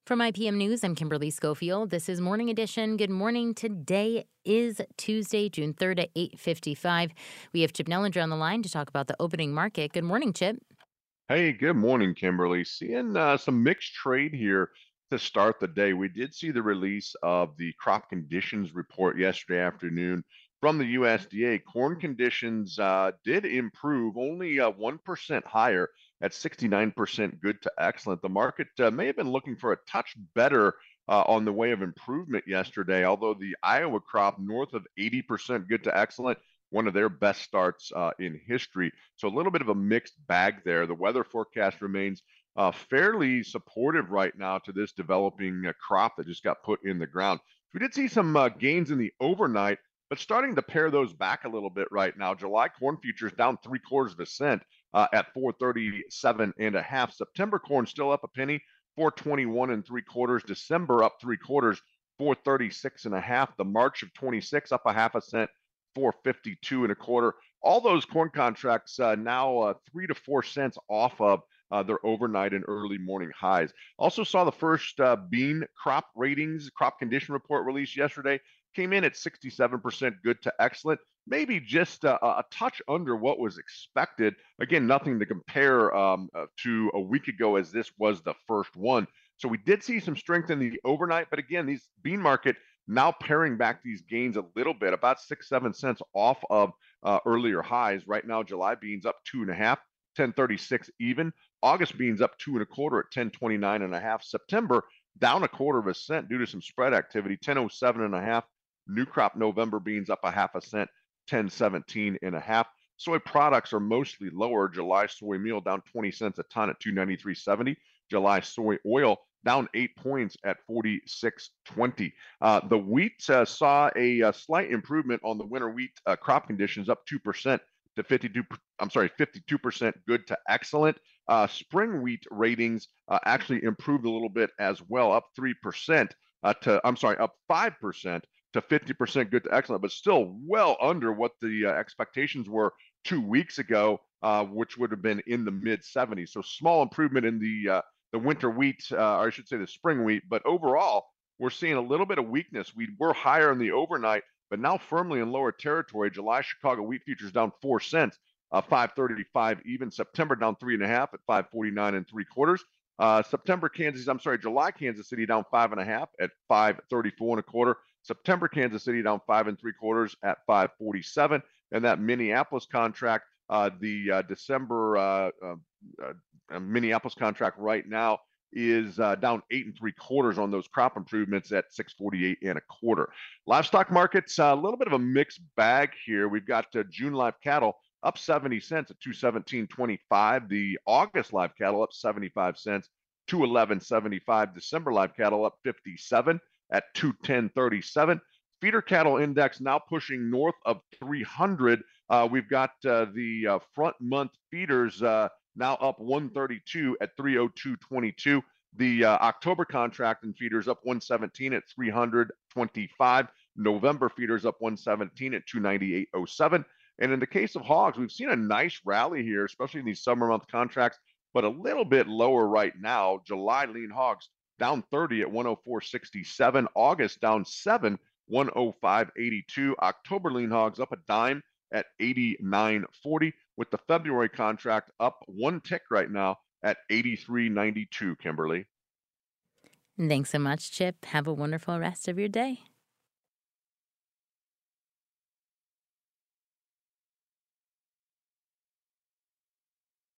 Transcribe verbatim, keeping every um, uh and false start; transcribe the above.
From I P M News, I'm Kimberly Schofield. This is Morning Edition. Good morning. Today is Tuesday, June third at eight fifty-five. We have Chip Nellinger on the line to talk about the opening market. Good morning, Chip. Hey, good morning, Kimberly. Seeing uh, some mixed trade here to start the day. We did see the release of the crop conditions report yesterday afternoon from the U S D A. Corn conditions uh, did improve, only uh, one percent higher at sixty-nine percent good to excellent. The market uh, may have been looking for a touch better uh, on the way of improvement yesterday, although the Iowa crop north of eighty percent good to excellent, one of their best starts uh, in history. So a little bit of a mixed bag there. The weather forecast remains uh, fairly supportive right now to this developing uh, crop that just got put in the ground. We did see some uh, gains in the overnight, but starting to pare those back a little bit right now. July corn futures down three quarters of a cent uh, at four thirty-seven and a half. September corn still up a penny, four twenty-one and three quarters. December up three quarters, four thirty-six and a half. The March of twenty-six up a half a cent, four fifty-two and a quarter. All those corn contracts uh, now uh, three to four cents off of uh, their overnight and early morning highs. Also saw the first uh, bean crop ratings, crop condition report released yesterday. Came in at sixty-seven percent good to excellent, maybe just a, a touch under what was expected. Again, nothing to compare um, uh, to a week ago as this was the first one. So we did see some strength in the overnight, but again, these bean market now paring back these gains a little bit, about six, seven cents off of uh, earlier highs. Right now, July beans up two and a half, ten thirty-six even. August beans up two and a quarter at ten twenty-nine and a half. September down a quarter of a cent due to some spread activity, ten oh seven and a half. New crop November beans up a half a cent, ten seventeen and a half. Soy products are mostly lower. July soy meal down twenty cents a ton at two ninety-three seventy. July soy oil down eight points at forty-six twenty. Uh, the wheat uh, saw a, a, slight improvement on the winter wheat uh, crop conditions, up two percent to fifty-two. I'm sorry, fifty-two percent good to excellent. Uh, spring wheat ratings uh, actually improved a little bit as well, up three percent uh, to, I'm sorry, up five percent to fifty percent good to excellent, but still well under what the uh, expectations were two weeks ago, uh, which would have been in the mid seventies. So small improvement in the uh, the winter wheat, uh, or I should say the spring wheat, but overall, we're seeing a little bit of weakness. We were higher in the overnight, but now firmly in lower territory. July Chicago wheat futures down four cents, uh, five thirty-five even. September down three and a half at five forty-nine and three quarters. Uh, September Kansas, I'm sorry, July Kansas City down five and a half at five thirty-four and a quarter. September Kansas City down five and three quarters at five forty-seven, and that Minneapolis contract, uh, the uh, December uh, uh, uh, Minneapolis contract right now is uh, down eight and three quarters on those crop improvements at six forty-eight and a quarter. Livestock markets, uh, a little bit of a mixed bag here. We've got uh, June live cattle up seventy cents at two seventeen twenty-five. The August live cattle up seventy-five cents, two eleven seventy-five. December live cattle up fifty-seven at two ten thirty-seven. Feeder cattle index now pushing north of three hundred. Uh, we've got uh, the uh, front month feeders uh, now up one thirty-two at three oh two twenty-two. The uh, October contract in feeders up one seventeen at three hundred twenty-five. November feeders up one seventeen at two ninety-eight oh seven. And in the case of hogs, we've seen a nice rally here, especially in these summer month contracts, but a little bit lower right now. July lean hogs down thirty at one oh four sixty-seven. August down seven, one oh five eighty-two. October lean hogs up a dime at eighty-nine forty, with the February contract up one tick right now at eighty-three ninety-two, Kimberly. Thanks so much, Chip. Have a wonderful rest of your day.